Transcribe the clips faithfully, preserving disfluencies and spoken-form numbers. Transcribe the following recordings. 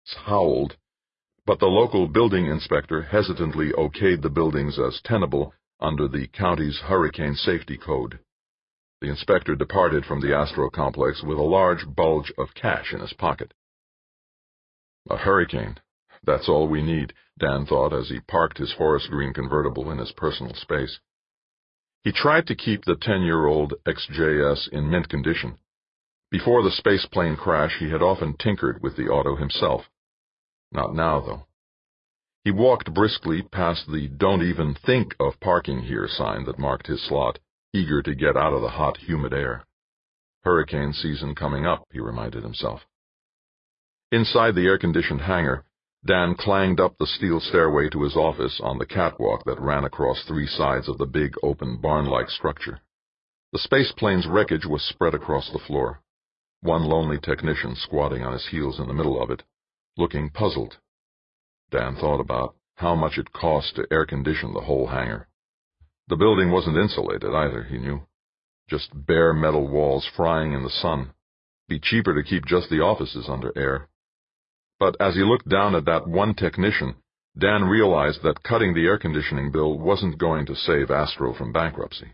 howled, but the local building inspector hesitantly okayed the buildings as tenable under the county's hurricane safety code. The inspector departed from the Astro complex with a large bulge of cash in his pocket. A hurricane. That's all we need, Dan thought as he parked his forest green convertible in his personal space. He tried to keep the ten-year-old X J S in mint condition. Before the spaceplane crash, he had often tinkered with the auto himself. Not now, though. He walked briskly past the "Don't even think of parking here" sign that marked his slot, eager to get out of the hot, humid air. Hurricane season coming up, he reminded himself. Inside the air-conditioned hangar, Dan clanged up the steel stairway to his office on the catwalk that ran across three sides of the big, open, barn-like structure. The spaceplane's wreckage was spread across the floor, one lonely technician squatting on his heels in the middle of it, looking puzzled. Dan thought about how much it cost to air-condition the whole hangar. The building wasn't insulated either, he knew. Just bare metal walls frying in the sun. Be cheaper to keep just the offices under air. But as he looked down at that one technician, Dan realized that cutting the air-conditioning bill wasn't going to save Astro from bankruptcy.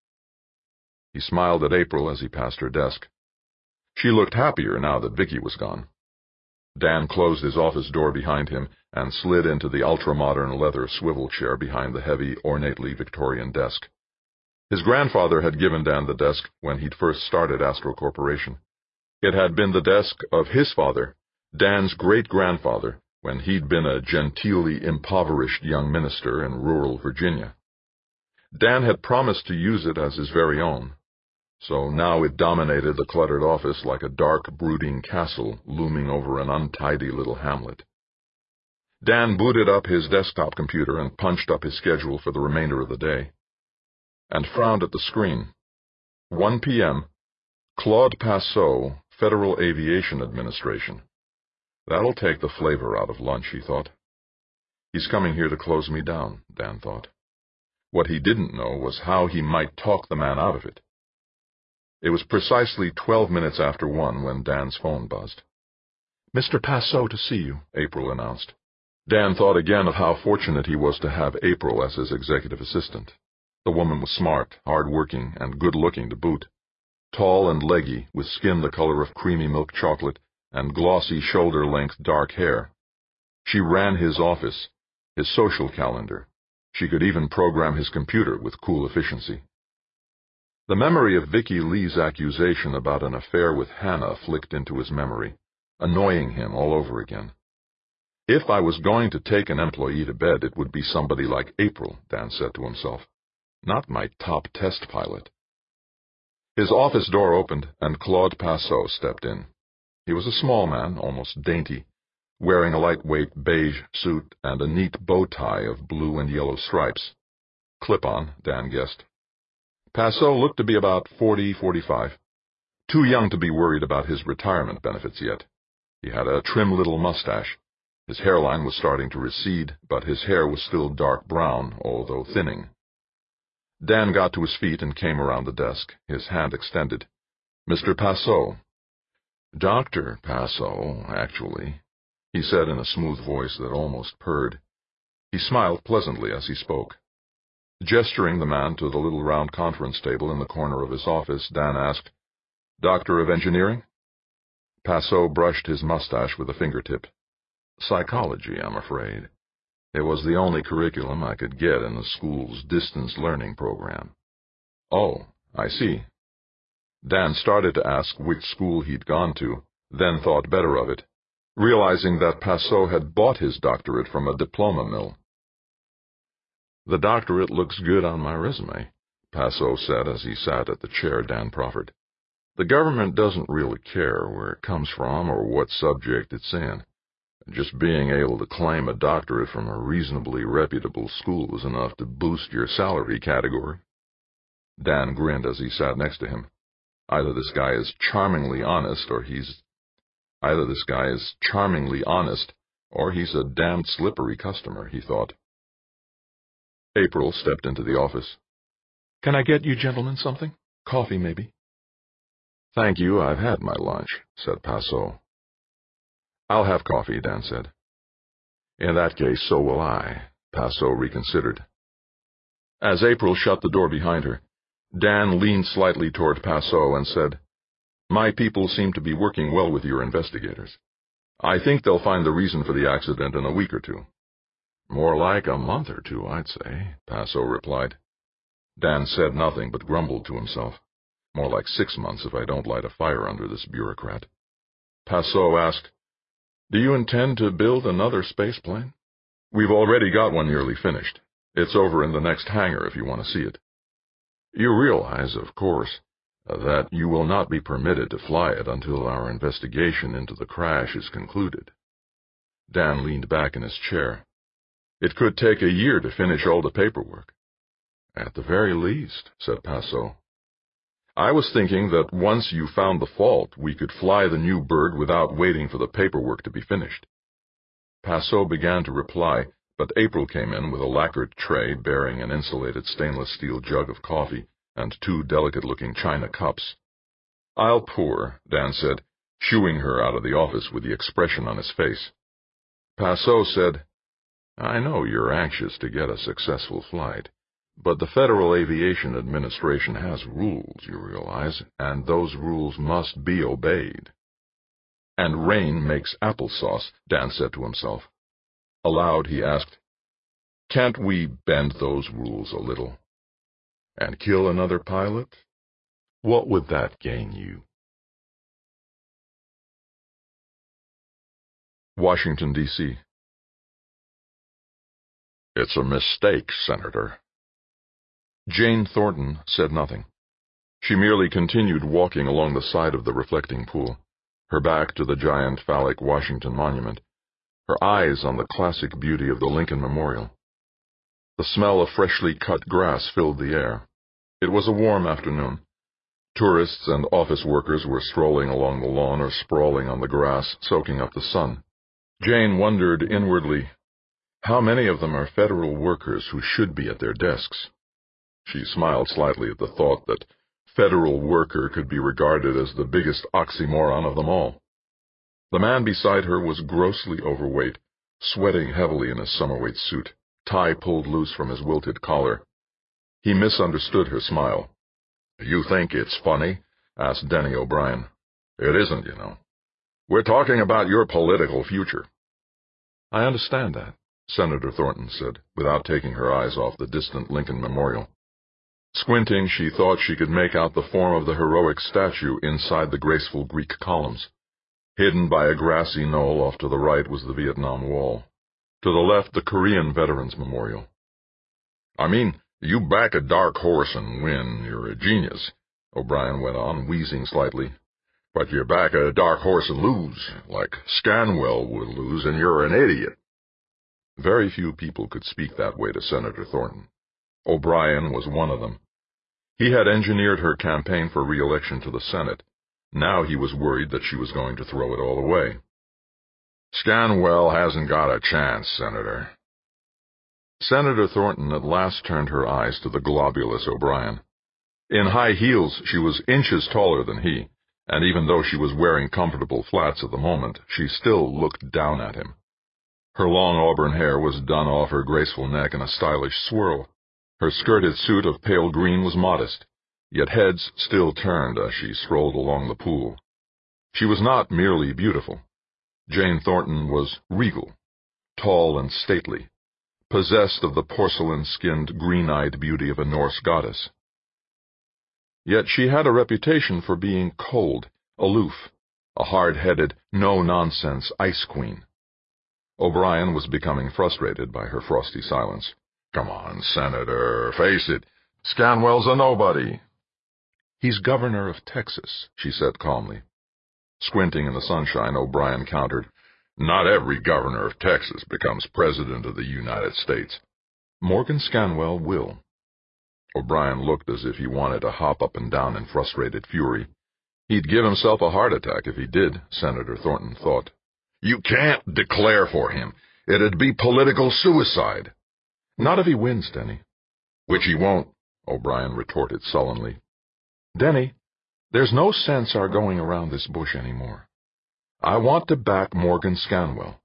He smiled at April as he passed her desk. She looked happier now that Vicky was gone. Dan closed his office door behind him and slid into the ultra-modern leather swivel chair behind the heavy, ornately Victorian desk. His grandfather had given Dan the desk when he'd first started Astro Corporation. It had been the desk of his father, Dan's great-grandfather, when he'd been a genteelly impoverished young minister in rural Virginia. Dan had promised to use it as his very own, so now it dominated the cluttered office like a dark, brooding castle looming over an untidy little hamlet. Dan booted up his desktop computer and punched up his schedule for the remainder of the day, and frowned at the screen. one p m Claude Passot, Federal Aviation Administration. That'll take the flavor out of lunch, he thought. He's coming here to close me down, Dan thought. What he didn't know was how he might talk the man out of it. It was precisely twelve minutes after one when Dan's phone buzzed. "Mister Passot to see you," April announced. Dan thought again of how fortunate he was to have April as his executive assistant. The woman was smart, hard-working, and good-looking to boot. Tall and leggy, with skin the color of creamy milk chocolate, and glossy shoulder-length dark hair. She ran his office, his social calendar. She could even program his computer with cool efficiency. The memory of Vicky Lee's accusation about an affair with Hannah flicked into his memory, annoying him all over again. If I was going to take an employee to bed, it would be somebody like April, Dan said to himself, not my top test pilot. His office door opened, and Claude Passot stepped in. He was a small man, almost dainty, wearing a lightweight beige suit and a neat bow tie of blue and yellow stripes. Clip-on, Dan guessed. Passot looked to be about forty, forty-five. Too young to be worried about his retirement benefits yet. He had a trim little mustache. His hairline was starting to recede, but his hair was still dark brown, although thinning. Dan got to his feet and came around the desk, his hand extended. "Mister Passot." "Doctor Passot, actually," he said in a smooth voice that almost purred. He smiled pleasantly as he spoke. Gesturing the man to the little round conference table in the corner of his office, Dan asked, "Doctor of Engineering?" Passot brushed his mustache with a fingertip. "Psychology, I'm afraid. It was the only curriculum I could get in the school's distance learning program." "Oh, I see." Dan started to ask which school he'd gone to, then thought better of it, realizing that Passot had bought his doctorate from a diploma mill. "The doctorate looks good on my resume," Passot said as he sat at the chair Dan proffered. "The government doesn't really care where it comes from or what subject it's in. Just being able to claim a doctorate from a reasonably reputable school is enough to boost your salary category." Dan grinned as he sat next to him. Either this guy is charmingly honest or he's... Either this guy is charmingly honest or he's a damned slippery customer, he thought. April stepped into the office. "Can I get you gentlemen something? Coffee, maybe?" "Thank you, I've had my lunch," said Passot. I'll have coffee, Dan said. In that case, so will I, Passeau reconsidered. As April shut the door behind her, Dan leaned slightly toward Passeau and said, My people seem to be working well with your investigators. I think they'll find the reason for the accident in a week or two. More like a month or two, I'd say, Passeau replied. Dan said nothing but grumbled to himself. More like six months if I don't light a fire under this bureaucrat. Passeau asked, Do you intend to build another space plane? We've already got one nearly finished. It's over in the next hangar if you want to see it. You realize, of course, that you will not be permitted to fly it until our investigation into the crash is concluded. Dan leaned back in his chair. It could take a year to finish all the paperwork. At the very least, said Passeau. I was thinking that once you found the fault, we could fly the new bird without waiting for the paperwork to be finished. Passeau began to reply, but April came in with a lacquered tray bearing an insulated stainless steel jug of coffee and two delicate-looking china cups. I'll pour, Dan said, shooing her out of the office with the expression on his face. Passeau said, I know you're anxious to get a successful flight, but the Federal Aviation Administration has rules, you realize, and those rules must be obeyed. And rain makes applesauce, Dan said to himself. Aloud he asked, Can't we bend those rules a little? And kill another pilot? What would that gain you? Washington, D C It's a mistake, Senator. Jane Thornton said nothing. She merely continued walking along the side of the reflecting pool, her back to the giant phallic Washington Monument, her eyes on the classic beauty of the Lincoln Memorial. The smell of freshly cut grass filled the air. It was a warm afternoon. Tourists and office workers were strolling along the lawn or sprawling on the grass, soaking up the sun. Jane wondered inwardly, how many of them are federal workers who should be at their desks? She smiled slightly at the thought that federal worker could be regarded as the biggest oxymoron of them all. The man beside her was grossly overweight, sweating heavily in his summer-weight suit, tie pulled loose from his wilted collar. He misunderstood her smile. You think it's funny? Asked Denny O'Brien. It isn't, you know. We're talking about your political future. I understand that, Senator Thornton said, without taking her eyes off the distant Lincoln Memorial. Squinting, she thought she could make out the form of the heroic statue inside the graceful Greek columns. Hidden by a grassy knoll off to the right was the Vietnam Wall. To the left, the Korean Veterans Memorial. I mean, you back a dark horse and win, you're a genius, O'Brien went on, wheezing slightly. But you back a dark horse and lose, like Scanwell would lose, and you're an idiot. Very few people could speak that way to Senator Thornton. O'Brien was one of them. He had engineered her campaign for re-election to the Senate. Now he was worried that she was going to throw it all away. Scanwell hasn't got a chance, Senator. Senator Thornton at last turned her eyes to the globulous O'Brien. In high heels, she was inches taller than he, and even though she was wearing comfortable flats at the moment, she still looked down at him. Her long auburn hair was done off her graceful neck in a stylish swirl. Her skirted suit of pale green was modest, yet heads still turned as she strolled along the pool. She was not merely beautiful. Jane Thornton was regal, tall and stately, possessed of the porcelain-skinned, green-eyed beauty of a Norse goddess. Yet she had a reputation for being cold, aloof, a hard-headed, no-nonsense ice queen. O'Brien was becoming frustrated by her frosty silence. Come on, Senator, face it. Scanwell's a nobody. He's governor of Texas, she said calmly. Squinting in the sunshine, O'Brien countered, Not every governor of Texas becomes president of the United States. Morgan Scanwell will. O'Brien looked as if he wanted to hop up and down in frustrated fury. He'd give himself a heart attack if he did, Senator Thornton thought. You can't declare for him. It'd be political suicide. Not if he wins, Denny. Which he won't, O'Brien retorted sullenly. Denny, there's no sense our going around this bush anymore. I want to back Morgan Scanwell.